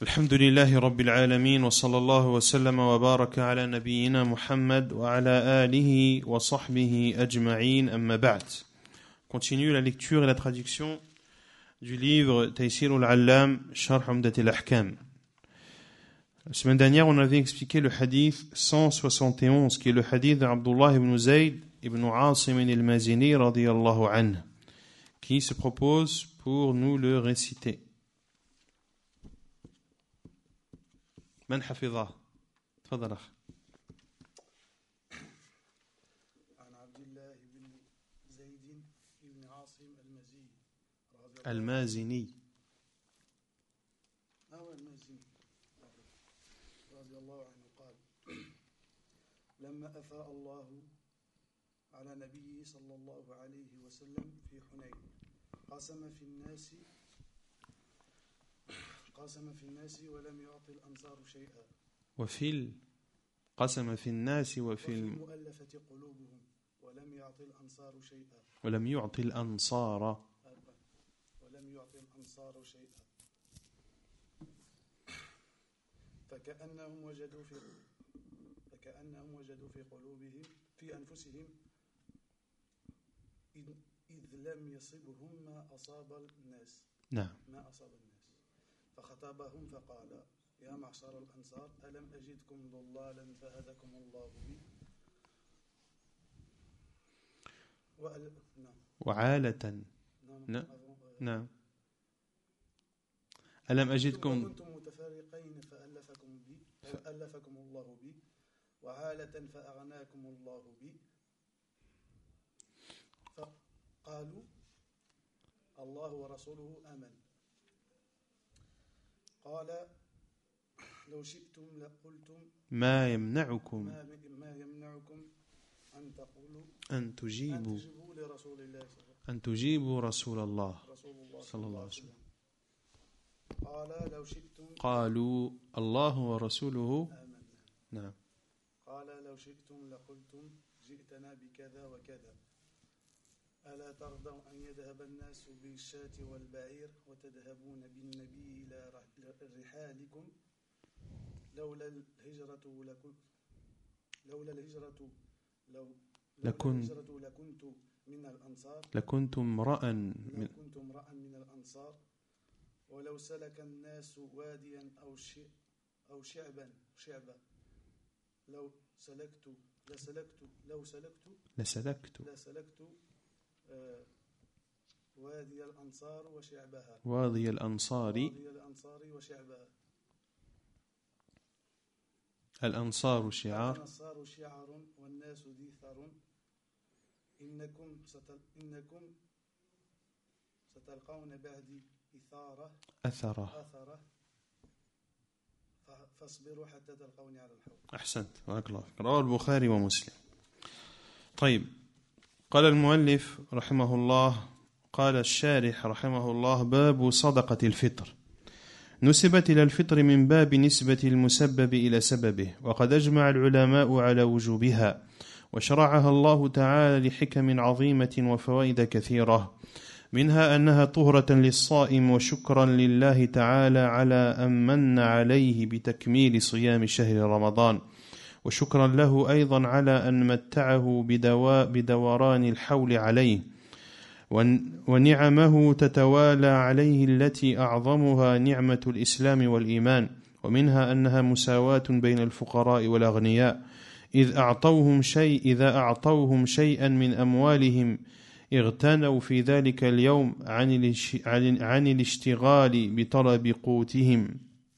الحمد لله رب العالمين وصلى الله وسلم وبارك على نبينا محمد وعلى آله وصحبه أجمعين أما بعد. Continue la lecture et la traduction du livre Taysir al-Allam Sharh Umdat al-Ahkam. La semaine dernière, on avait expliqué le hadith 171 qui est le hadith d'Abdullah ibn Zayd ibn Asim al-Mazini radiyallahu anhu qui se propose pour nous le réciter. من حفظه تفضل أخ. عن عبد الله بن زيد بن عاصم المازني المازني رضي الله عنه قال لما أفاء الله على نبيه صلى الله عليه وسلم في حنين قسم في الناس ولم يعطي الأنصار شيئا قسم في الناس وفي المؤلفة قلوبهم ولم يعطي الأنصار شيئا ولم يعطي الأنصار شيئا فكأنهم وجدوا في قلوبهم في أنفسهم إذ لم يصبهم ما أصاب الناس. فخطبهم فقال يا معشر الأنصار ألم أجدكم ضلالا فهدكم الله بي وعالة نعم ألم أجدكم كنتم متفرقين فألفكم الله بي وعالة فأغناكم الله بي فقالوا الله ورسوله آمن. قال لو شئتم لقلتم ما يمنعكم أن تقولوا أن تجيبوا لرسول الله أن تجيبوا رسول الله صلى الله عليه وسلم. قال لو شئتم قالوا الله ورسوله آمنا. نعم. قال لو شئتم لقلتم جئتنا بكذا وكذا ألا ترضوا أن يذهب الناس بالشاة والبعير وتذهبون بالنبي إلى رحالكم لولا الهجرة لكنت من الأنصار لكنتم امرأ من الأنصار ولو سلك الناس واديا أو شعبا لسلكت وادي الأنصار وشعبها الأنصار شعار والناس ديثار إنكم ستلقون بعدي أثرة فاصبروا حتى تلقوني على الحوض. أحسنت بارك الله فيك. رواه البخاري ومسلم. طيب قال المؤلف رحمه الله قال الشارح رحمه الله باب صدقة الفطر نسبت إلى الفطر من باب نسبة المسبب إلى سببه وقد أجمع العلماء على وجوبها وشرعها الله تعالى لحكم عظيمة وفوائد كثيرة منها أنها طهرة للصائم وشكرا لله تعالى على أن من عليه بتكميل صيام شهر رمضان وشكرا له أيضا على أن متعه بدوران الحول عليه ونعمه تتوالى عليه التي أعظمها نعمة الإسلام والإيمان ومنها أنها مساواة بين الفقراء والأغنياء إذا أعطوهم شيئا من أموالهم اغتنوا في ذلك اليوم عن الاشتغال بطلب قوتهم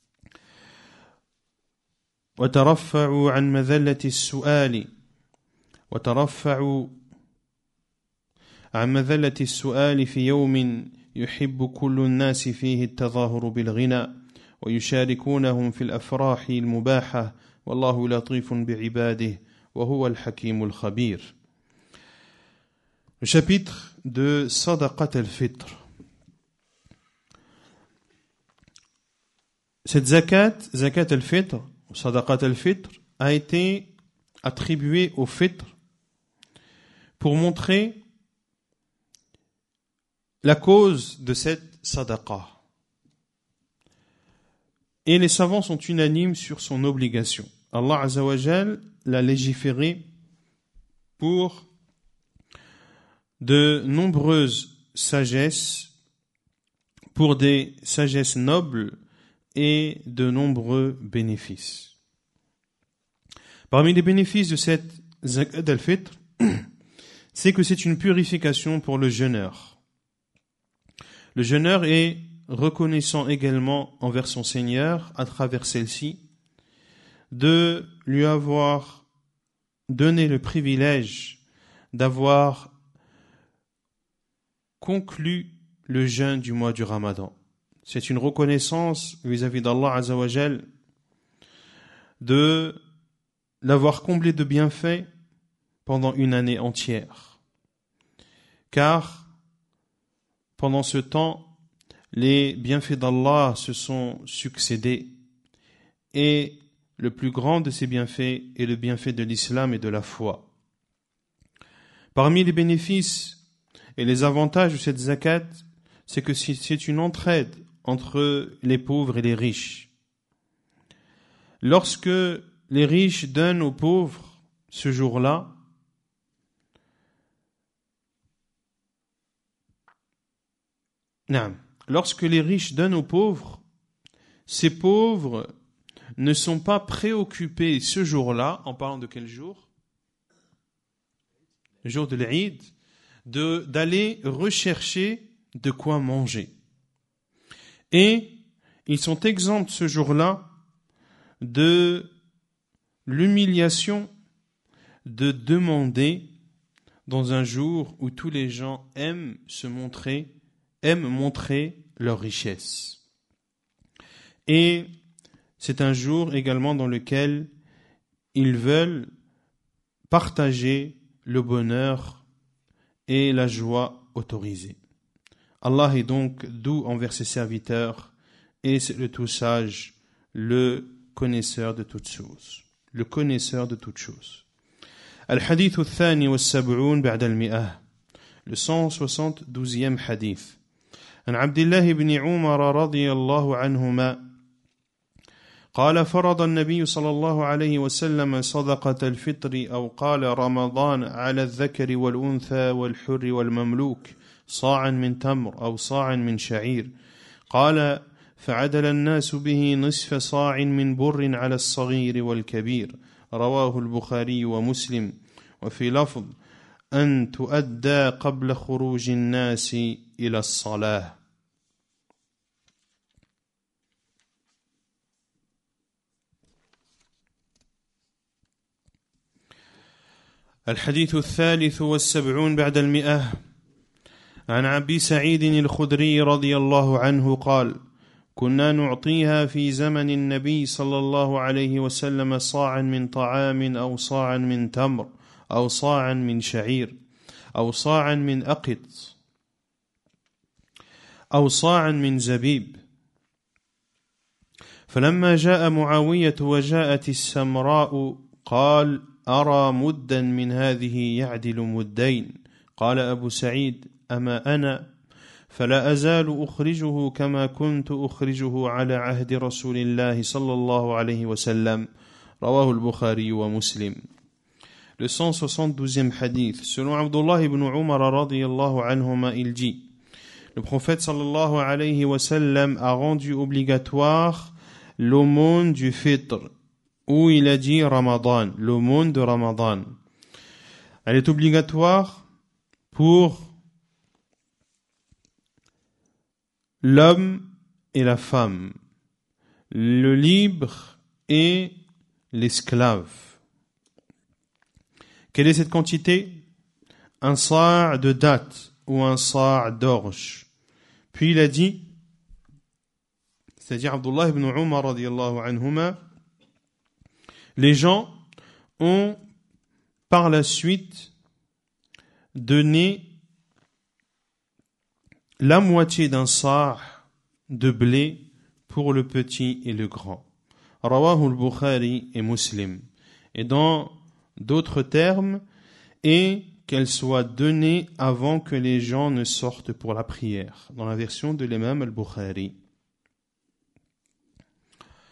وترفعوا عن مذلة السؤال في يوم يحب كل الناس فيه التظاهر بالغنى ويشاركونهم في الأفراح المباحة والله لطيف بعباده وهو الحكيم الخبير. Le chapitre de Sadaqat al-Fitr. Cette zakat al-Fitr, Sadaqat al-Fitr, a été attribuée au Fitr pour montrer la cause de cette sadaqa. Et les savants sont unanimes sur son obligation. Allah Azza wa Jal l'a légiféré pour de nombreuses sagesses, pour des sagesses nobles et de nombreux bénéfices. Parmi les bénéfices de cette zakat al-fitr, c'est que c'est une purification pour le jeûneur. Le jeûneur est reconnaissant également envers son Seigneur à travers celle-ci de lui avoir donné le privilège d'avoir conclu le jeûne du mois du Ramadan. C'est une reconnaissance vis-à-vis d'Allah Azza wa Jal de l'avoir comblé de bienfaits pendant une année entière. Car pendant ce temps, les bienfaits d'Allah se sont succédés et le plus grand de ces bienfaits est le bienfait de l'islam et de la foi. Parmi les bénéfices et les avantages de cette zakat, c'est que c'est une entraide entre les pauvres et les riches. Lorsque les riches donnent aux pauvres ce jour-là, lorsque les riches donnent aux pauvres, ces pauvres ne sont pas préoccupés ce jour-là, en parlant de quel jour ? Le jour de l'Eid, d'aller rechercher de quoi manger. Et ils sont exempts ce jour-là de l'humiliation de demander dans un jour où tous les gens aiment montrer leur richesse. Et c'est un jour également dans lequel ils veulent partager le bonheur et la joie autorisée. Allah est donc doux envers ses serviteurs et c'est le tout sage, le connaisseur de toutes choses. Le connaisseur de toutes choses. Al-Hadith al-Thani wal-Sab'oun ba'da al-Mi'ah. Le 172e hadith. عن عبد الله بن عمر رضي الله عنهما قال فرض النبي صلى الله عليه وسلم صدقة الفطر أو قال رمضان على الذكر والأنثى والحر والمملوك صاعا من تمر أو صاعا من شعير قال فعدل الناس به نصف صاع من بر على الصغير والكبير رواه البخاري ومسلم وفي لفظ أن تؤدى قبل خروج الناس إلى الصلاة. الحديث الثالث والسبعون بعد المئة عن أبي سعيد الخدري رضي الله عنه قال كنا نعطيها في زمن النبي صلى الله عليه وسلم صاعا من طعام أو صاعا من تمر أو صاعا من شعير أو صاعا من أقط أو صاعا من زبيب فلما جاء معاوية وجاءت السمراء قال أرى مدا من هذه يعدل مدين قال أبو سعيد أما أنا فلا أزال أخرجه كما كنت أخرجه على عهد رسول الله صلى الله عليه وسلم رواه البخاري ومسلم. Le 172e hadith. Selon Abdullah ibn Umar radiyallahu anhuma, il dit: le prophète sallallahu alayhi wa sallam a rendu obligatoire l'aumône du fitr, où il a dit Ramadan, l'aumône de Ramadan. Elle est obligatoire pour l'homme et la femme, le libre et l'esclave. Quelle est cette quantité? Un sa' de date ou un sa' d'orge. Puis il a dit, c'est-à-dire Abdullah ibn Umar radiyallahu anhuma, les gens ont par la suite donné la moitié d'un sa' de blé pour le petit et le grand. Rawahu al-Bukhari et Muslim. Et dans d'autres termes, et qu'elle soit donnée avant que les gens ne sortent pour la prière, dans la version de l'imam al-Bukhari.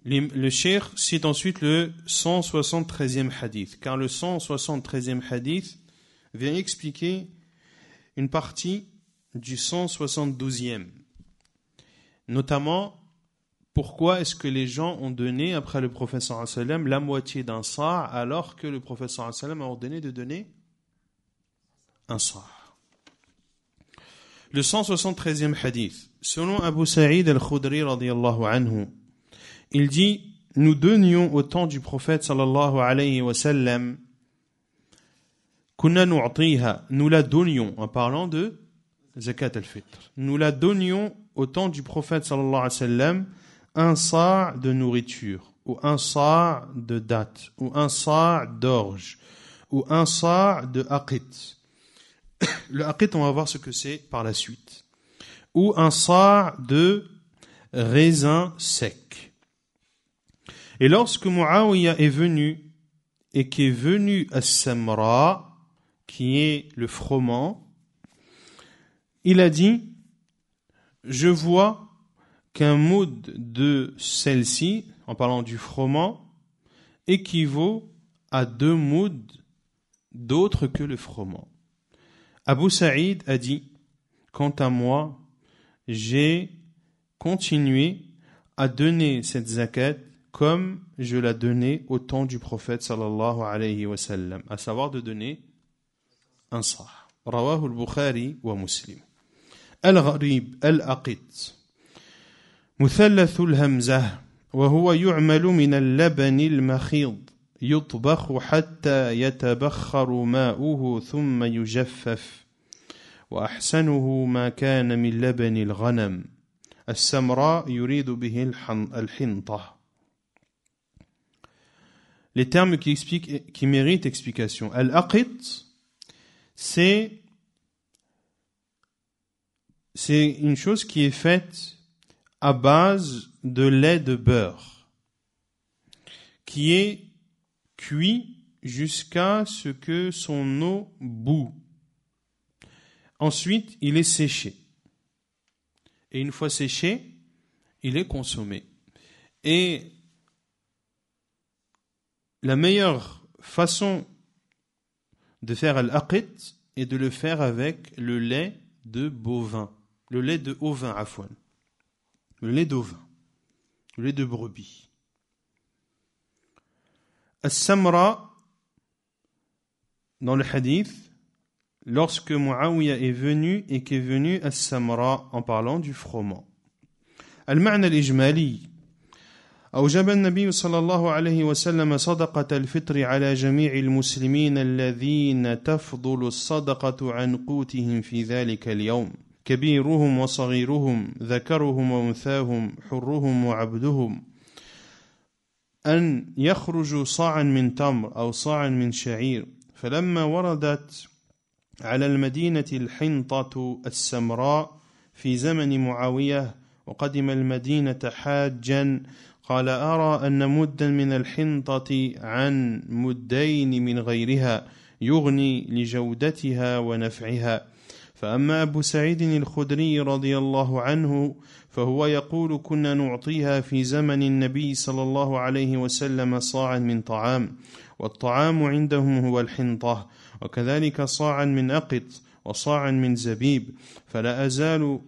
Le cheikh cite ensuite le 173e hadith, car le 173e hadith vient expliquer une partie du 172e. Notamment, pourquoi est-ce que les gens ont donné, après le prophète sallallahu alayhi wa sallam, la moitié d'un sa' alors que le prophète sallallahu alayhi wa sallam a ordonné de donner un sa'. Le 173e hadith, selon Abu Sa'id al-Khudri radiyallahu anhu, il dit, nous donnions au temps du prophète sallallahu alayhi wa sallam, kunna nu'tiha, nous la donnions, en parlant de zakat al-fitr. Nous la donnions au temps du prophète sallallahu alayhi wa sallam, un sa' de nourriture, ou un sa' de date, ou un sa' d'orge, ou un sa' de aqit. Le aqit, on va voir ce que c'est par la suite. Ou un sa' de raisin sec. Et lorsque Muawiyah est venu, et qu'est venu as-samra, qui est le froment, il a dit, je vois qu'un moud de celle-ci, en parlant du froment, équivaut à 2 mouds d'autres que le froment. Abu Sa'id a dit, quant à moi, j'ai continué à donner cette zakat comme je la donnais au temps du prophète sallallahu alayhi wa sallam, à savoir de donner un sa'. Rawahu al-Bukhari wa Muslim. Al-Gharib, al-Aqit. مثلث الهمزة وهو يعمل من اللبن المخيض يطبخ حتى يتبخر ماؤه ثم يجفف وأحسنه ما كان من لبن الغنم السمراء يريد به الحنطة. Les termes qui méritent explication. Al-Aqit, c'est une chose qui est faite à base de lait de beurre, qui est cuit jusqu'à ce que son eau bout. Ensuite, il est séché. Et une fois séché, il est consommé. Et la meilleure façon de faire al-aqit est de le faire avec le lait de bovin, le lait de ovin, afwan. Le lait d'ovin, le lait de brebis. As-samra, dans le hadith, lorsque Muawiyah est venu et qu'est venu as-samra en parlant du froment. Al-ma'na al-ijmali. أوجب النبي صلى الله عليه وسلم صدقة الفطر على جميع المسلمين الذين تفضل الصدقة عن قوتهم في ذلك اليوم. كبيرهم وصغيرهم ذكرهم وأنثاهم حرهم وعبدهم أن يخرجوا صاعا من تمر أو صاعا من شعير فلما وردت على المدينة الحنطة السمراء في زمن معاوية وقدم المدينة حاجا قال أرى أن مدا من الحنطة عن مدين من غيرها يغني لجودتها ونفعها فأما أبو سعيد الخدري رضي الله عنه فهو يقول كنا نعطيها في زمن النبي صلى الله عليه وسلم صاعا من طعام والطعام عندهم هو الحنطة وكذلك صاعا من أقط وصاعا من زبيب فلا أزال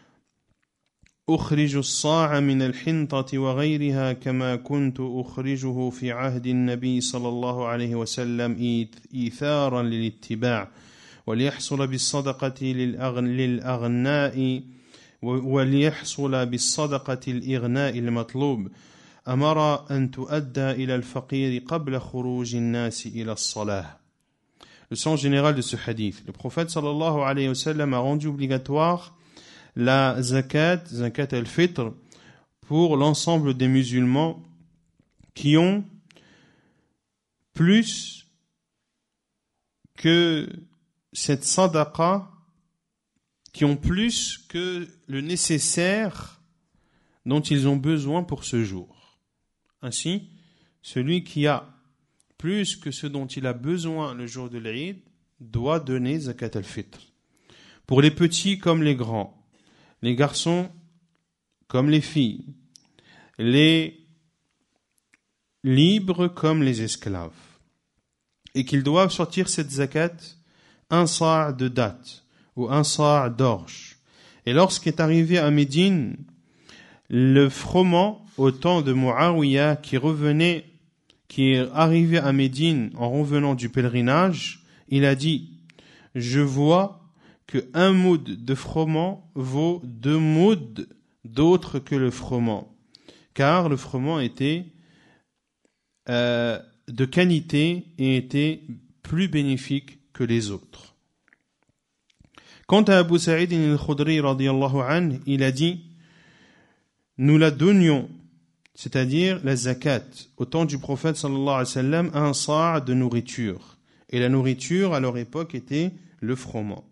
أخرج الصاع من الحنطة وغيرها كما كنت أخرجه في عهد النبي صلى الله عليه وسلم إيثارا للاتباع وليحصل بالصدقة للأغناء وليحصل بالصدقة الإغناء المطلوب أمر أن تؤدى إلى الفقير قبل خروج الناس إلى الصلاة. Le sens général de ce hadith. Le prophète sallallahu alayhi wa sallam a rendu obligatoire la zakat al-fitr pour l'ensemble des musulmans qui ont plus que cette sadaqa, qui ont plus que le nécessaire dont ils ont besoin pour ce jour. Ainsi, celui qui a plus que ce dont il a besoin le jour de l'Eid doit donner zakat al-fitr. Pour les petits comme les grands, les garçons comme les filles, les libres comme les esclaves. Et qu'ils doivent sortir cette zakat un sa' de date ou un sa' d'orge. Et lorsqu'est arrivé à Médine le froment au temps de Muawiyah qui est arrivé à Médine en revenant du pèlerinage, il a dit: je vois que un moud de froment vaut 2 mouds d'autres que le froment, car le froment était de qualité et était plus bénéfique que les autres. Quant à Abu Sa'id al-Khudri radiyallahu anhu, il a dit: nous la donnions, c'est-à-dire la zakat, au temps du prophète sallallahu alayhi wa sallam, un sa' de nourriture. Et la nourriture à leur époque était le froment.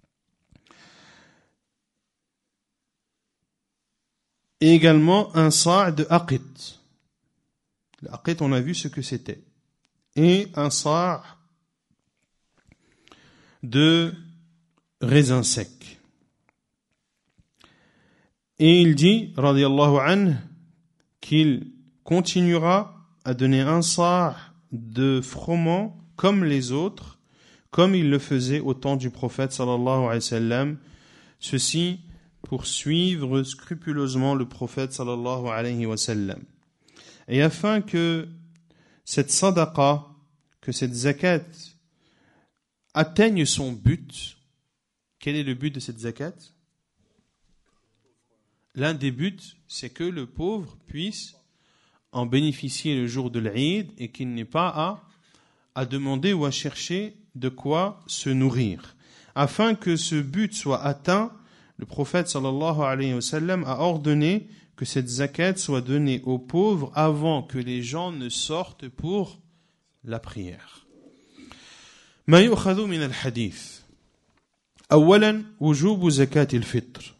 Et également un sa' de aqit. Le aqit, on a vu ce que c'était. Et un sa' de raisin sec. Et il dit, radiyallahu anhu, qu'il continuera à donner un sa' de froment comme les autres, comme il le faisait au temps du prophète sallallahu alayhi wa sallam. Ceci pour suivre scrupuleusement le prophète sallallahu alayhi wa sallam. Et afin que cette sadaqa, que cette zakat atteigne son but, quel est le but de cette zakat? L'un des buts, c'est que le pauvre puisse en bénéficier le jour de l'Eid et qu'il n'ait pas à demander ou à chercher de quoi se nourrir. Afin que ce but soit atteint, le prophète sallallahu alayhi wa sallam a ordonné que cette zakat soit donnée aux pauvres avant que les gens ne sortent pour la prière. ما يؤخذ من الحديث أولا وجوب زكاة الفطر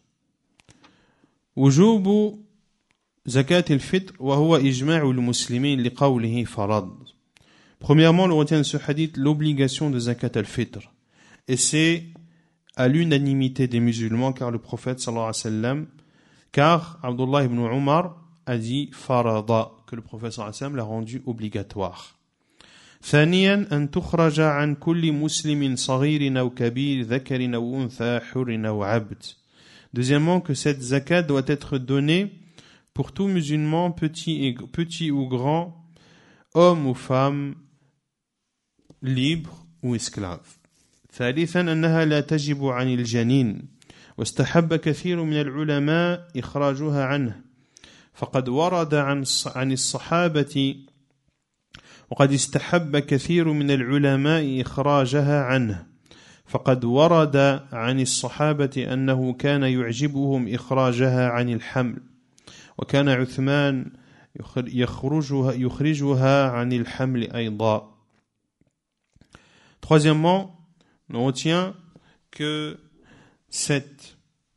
وجوب زكاة الفطر وهو إجماع المسلمين لقوله فرض. Premièrement, on retient de ce hadith l'obligation de zakat al-fitr. Et c'est à l'unanimité des musulmans, car le prophète sallallahu alayhi wa sallam, car Abdullah ibn Umar a dit farada, que le prophète sallallahu alayhi wa sallam l'a rendu obligatoire. ثانيا أن تخرج عن كل مسلم صغير أو كبير ذكر أو أنثى حر أو عبد. Deuxièmement, que cette zakat doit être donnée pour tout musulman, petit ou grand, homme ou femme, libre ou esclave. ثالثا أنها لا تجب عن الجنين واستحب كثير من العلماء إخراجها عنه فقد ورد عن الصحابة وقد استحب كثير من العلماء إخراجها عنه فقد ورد عن الصحابة أنه كان يعجبهم إخراجها عن الحمل وكان عثمان يخرجها عن الحمل أيضا. Troisièmement, on retient que cette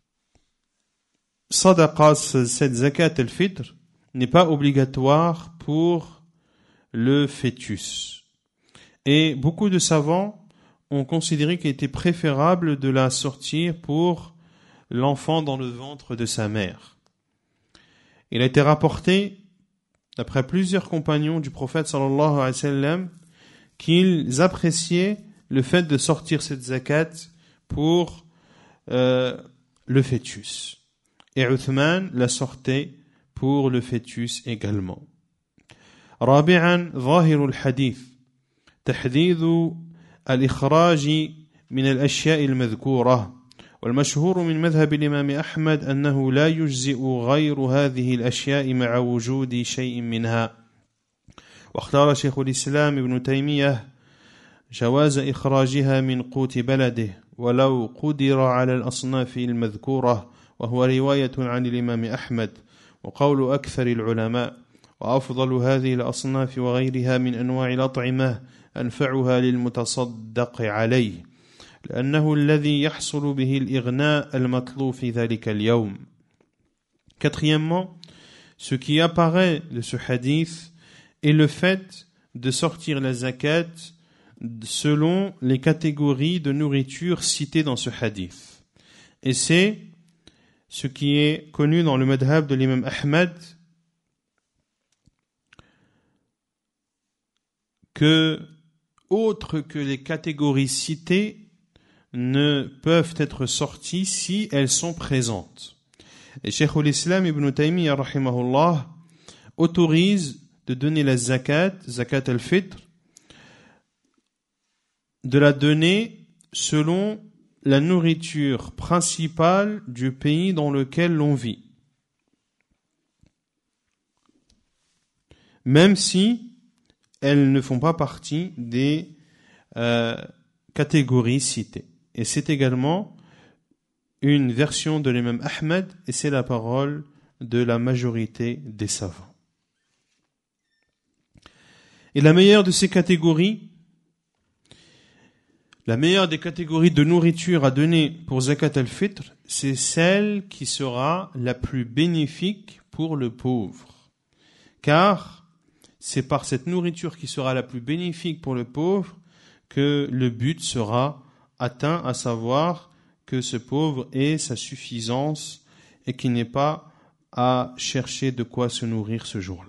sadaqa, cette zakat al-fitr n'est pas obligatoire pour le fœtus. Et beaucoup de savants ont considéré qu'il était préférable de la sortir pour l'enfant dans le ventre de sa mère. Il a été rapporté, d'après plusieurs compagnons du prophète sallallahu alayhi wa sallam, qu'ils appréciaient le fait de sortir cette zakat pour le fœtus. Et Uthman la sortait pour le fœtus également. رابعا ظاهر الحديث تحديد الإخراج من الأشياء المذكورة والمشهور من مذهب الإمام أحمد أنه لا يجزئ غير هذه الأشياء مع وجود شيء منها واختار شيخ الإسلام ابن تيمية جواز إخراجها من قوت بلده ولو قدر على الأصناف المذكورة وهو رواية عن الإمام أحمد وقول أكثر العلماء وأفضل هذه الأصناف وغيرها من أنواع الأطعمة أنفعها للمتصدق عليه لأنه الذي يحصل به الإغناء المطلوب في ذلك اليوم. Quatrièmement, ce qui apparaît de ce hadith est le fait de sortir la zakat selon les catégories de nourriture citées dans ce hadith. Et c'est ce qui est connu dans le madhab de l'imam Ahmad, que, autres que les catégories citées, ne peuvent être sorties si elles sont présentes. Et Cheikh al-Islam Ibn Taymiyyah rahimahullah autorise de donner la zakat al-fitr, de la donner selon la nourriture principale du pays dans lequel l'on vit. Même si elles ne font pas partie des catégories citées. Et c'est également une version de l'imam Ahmed, et c'est la parole de la majorité des savants. Et la meilleure de ces catégories, la meilleure des catégories de nourriture à donner pour zakat al-fitr, c'est celle qui sera la plus bénéfique pour le pauvre. Car c'est par cette nourriture qui sera la plus bénéfique pour le pauvre que le but sera atteint, à savoir que ce pauvre ait sa suffisance et qu'il n'ait pas à chercher de quoi se nourrir ce jour-là.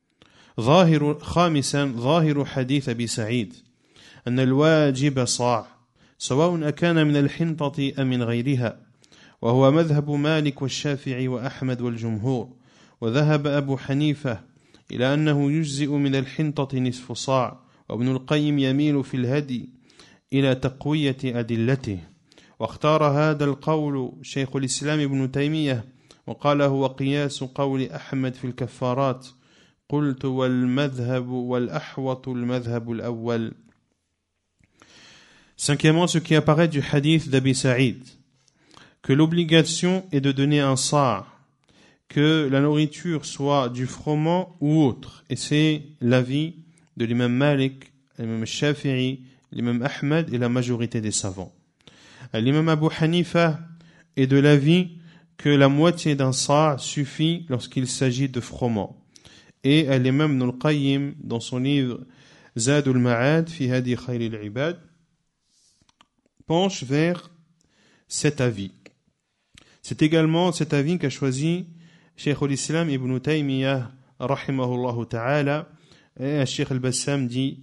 خامسا ظاهر حديث أبي سعيد أن الواجب صاع سواء أكان من الحنطة أم من غيرها وهو مذهب مالك والشافعي وأحمد والجمهور وذهب أبو حنيفة إلى أنه يجزئ من الحنطة نصف صاع وابن القيم يميل في الهدي إلى تقوية أدلته واختار هذا القول شيخ الإسلام ابن تيمية وقال هو قياس قول أحمد في الكفارات قلت والمذهب والأحوط المذهب الأول. Cinquièmement, ce qui apparaît du hadith d'Abi Saïd, que l'obligation est de donner un sa', que la nourriture soit du froment ou autre, et c'est l'avis de l'imam Malik, l'imam Shafi'i, l'imam Ahmed et la majorité des savants. L'imam Abu Hanifa est de l'avis que la moitié d'un sa' suffit lorsqu'il s'agit de froment. Et l'imam Ibn al-Qayyim, dans son livre Zadul Ma'ad fi Hadi Khayr al-Ibad, penche vers cet avis. C'est également cet avis qu'a choisi Cheikh al-Islam Ibn Taymiyyah rahimahullah ta'ala, et Cheikh al-Bassam dit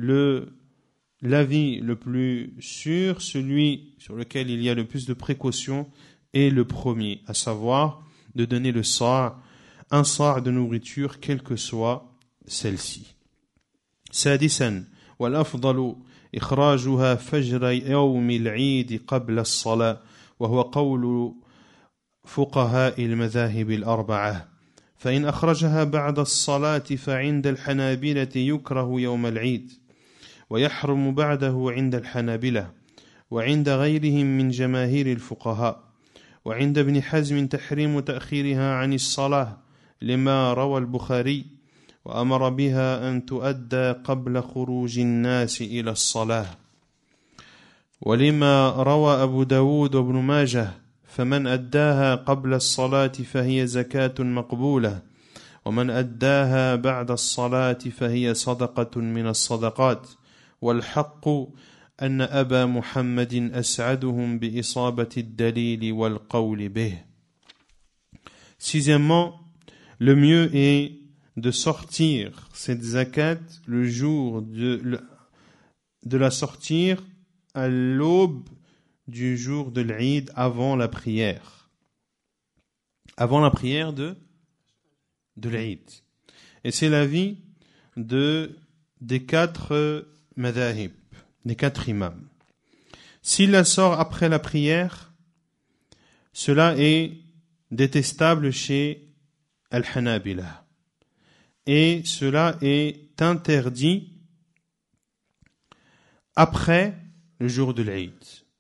l'avis le plus sûr, celui sur lequel il y a le plus de précautions, est le premier, à savoir de donner le sa', un sa' de nourriture, quelle que soit celle-ci. سادسا والأفضل إخراجها فجر يوم العيد قبل الصلاة وهو قول فقهاء المذاهب الأربعة فإن أخرجها بعد الصلاة فعند الحنابلة يكره يوم العيد ويحرم بعده عند الحنابلة وعند غيرهم من جماهير الفقهاء وعند ابن حزم تحريم تأخيرها عن الصلاة لما روى البخاري وأمر بها أن تؤدى قبل خروج الناس إلى الصلاة ولما روى أبو داود وابن ماجه فمن أداها قبل الصلاة فهي زكاة مقبولة ومن أداها بعد الصلاة فهي صدقة من الصدقات والحق أن أبا محمد أسعدهم بإصابة الدليل والقول به. Sixièmement, le mieux est de sortir cette zakat le jour de la sortir à l'aube du jour de l'Eid, avant la prière de l'Eid. Et c'est l'avis des quatre madhahib, des quatre imams. S'il la sort après la prière, cela est détestable chez Al-Hanabila. Et cela est interdit après le jour de l'Eid.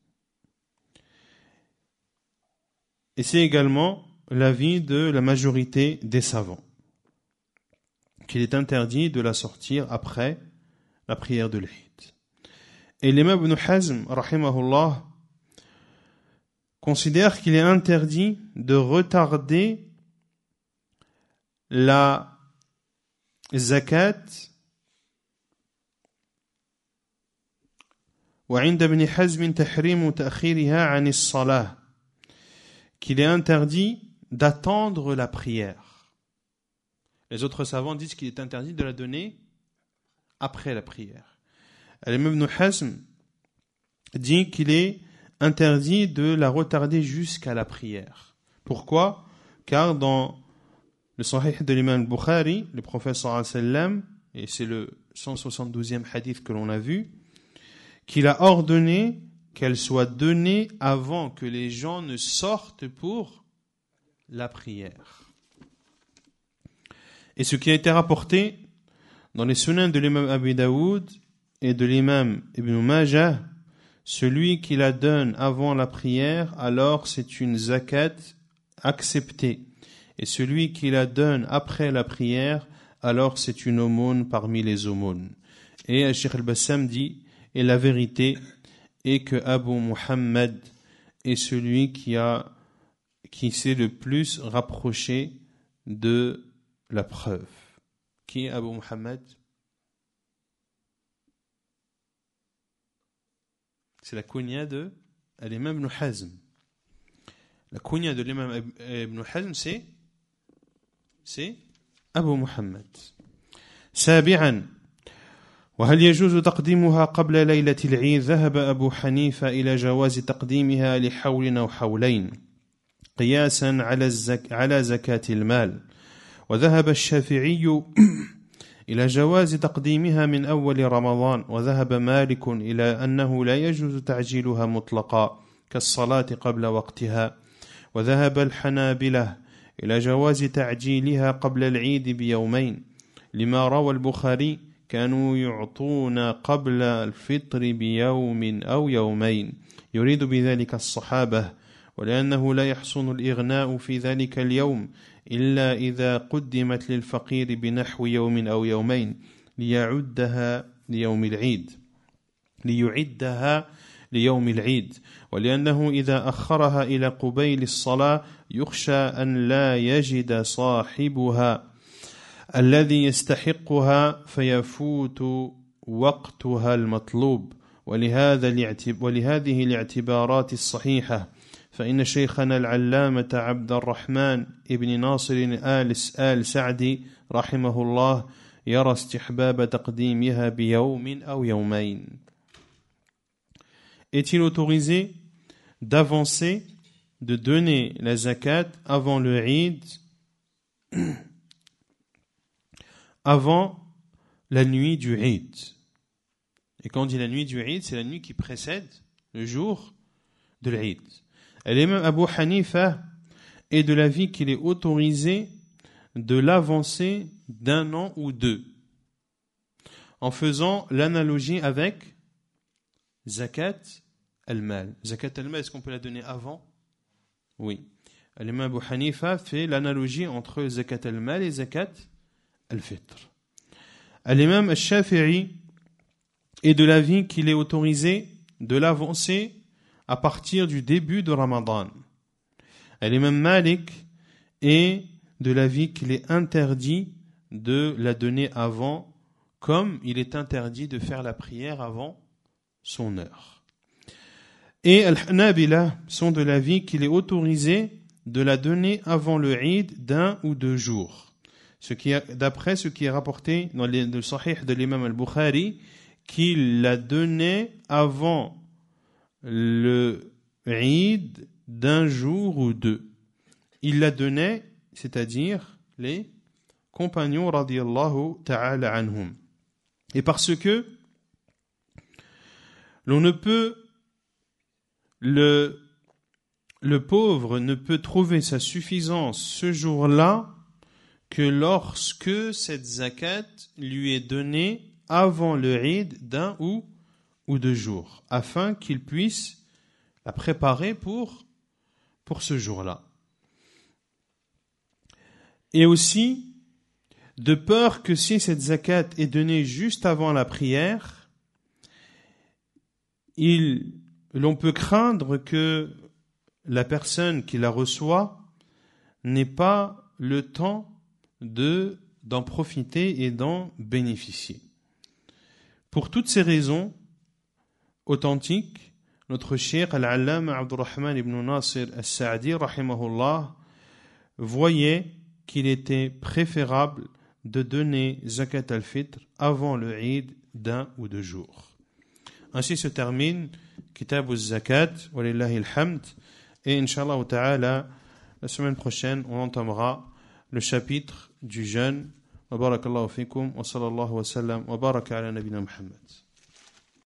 Et c'est également l'avis de la majorité des savants, qu'il est interdit de la sortir après la prière de l'Eid. Et l'imam Ibn Hazm, rahimahullah, considère qu'il est interdit de retarder la zakat, وعند ابن حزم تحريم تأخيرها عن الصلاة, qu'il est interdit d'attendre la prière. Les autres savants disent qu'il est interdit de la donner après la prière. L'imam Ibn Hazm dit qu'il est interdit de la retarder jusqu'à la prière. Pourquoi? Car dans le Sahih de l'imam Bukhari, le prophète sallallahu alayhi wa sallam, et c'est le 172e hadith que l'on a vu, qu'il a ordonné qu'elle soit donnée avant que les gens ne sortent pour la prière. Et ce qui a été rapporté dans les sunans de l'imam Abi Daoud et de l'imam Ibn Majah, celui qui la donne avant la prière, alors c'est une zakat acceptée. Et celui qui la donne après la prière, alors c'est une aumône parmi les aumônes. Et Cheikh al-Bassam dit, et la vérité est que Abu Muhammad est celui qui s'est le plus rapproché de la preuve. Qui est Abu Muhammad? C'est la kunya de l'imam Ibn Hazm. La kunya de l'imam Ibn Hazm, c'est Abu Muhammad. سابعا وهل يجوز تقديمها قبل ليلة العيد؟ ذهب أبو حنيفة إلى جواز تقديمها لحول أو حولين قياسا على زكاة المال، وذهب الشافعي إلى جواز تقديمها من أول رمضان، وذهب مالك إلى أنه لا يجوز تعجيلها مطلقا كالصلاة قبل وقتها، وذهب الحنابلة إلى جواز تعجيلها قبل العيد بيومين لما روى البخاري كانوا يعطون قبل الفطر بيوم أو يومين يريد بذلك الصحابة، ولأنه لا يحسن الإغناء في ذلك اليوم إلا إذا قدمت للفقير بنحو يوم أو يومين ليعدها ليوم العيد، ولأنه إذا أخرها إلى قبيل الصلاة يخشى أن لا يجد صاحبها الذي يستحقها فيفوت وقتها المطلوب. ولهذه الاعتبارات الصحيحة فإن شيخنا العلامة عبد الرحمن ابن ناصر آل سعدي رحمه الله يرى استحباب تقديمها بيوم أو يومين. Est-il autorisé d'avancer, de donner la zakat avant le Eid, avant la nuit du Eid? Et quand on dit la nuit du Eid, c'est la nuit qui précède le jour de l'Eid. L'imam Abu Hanifa est de l'avis qu'il est autorisé de l'avancer d'un an ou deux, en faisant l'analogie avec zakat al-mal. Zakat al-mal, est-ce qu'on peut la donner avant? Oui. L'imam Abu Hanifa fait l'analogie entre zakat al-mal et zakat al-fitr. L'imam al-Shafi'i est de l'avis qu'il est autorisé de l'avancer à partir du début de Ramadan. L'imam Malik est de l'avis qu'il est interdit de la donner avant, comme il est interdit de faire la prière avant son heure. Et Al-Hanabila sont de l'avis qu'il est autorisé de la donner avant le Eid d'un ou deux jours. D'après ce qui est rapporté dans le Sahih de l'imam al-Bukhari, qu'il la donnait avant le Eid d'un jour ou deux. Il la donnait, c'est-à-dire les compagnons radiyallahu ta'ala anhum. Et parce que l'on ne peut, le pauvre ne peut trouver sa suffisance ce jour-là que lorsque cette zakat lui est donnée avant le Eid d'un ou deux jours, afin qu'il puisse la préparer pour ce jour-là. Et aussi, de peur que si cette zakat est donnée juste avant la prière, l'on peut craindre que la personne qui la reçoit n'ait pas le temps d'en profiter et d'en bénéficier. Pour toutes ces raisons authentiques, notre cheikh al-Allama Abdurrahman ibn Nasir al-Sa'di rahimahullah voyait qu'il était préférable de donner zakat al-fitr avant le Eid d'un ou deux jours. Ainsi se termine Kitab al-Zakat, walillahi alhamd, et Inch'Allah ta'ala, la semaine prochaine, on entamera le chapitre du jeûne. Wa barakallahu fikum, wa sallallahu wa sallam, wa baraka ala nabina Muhammad.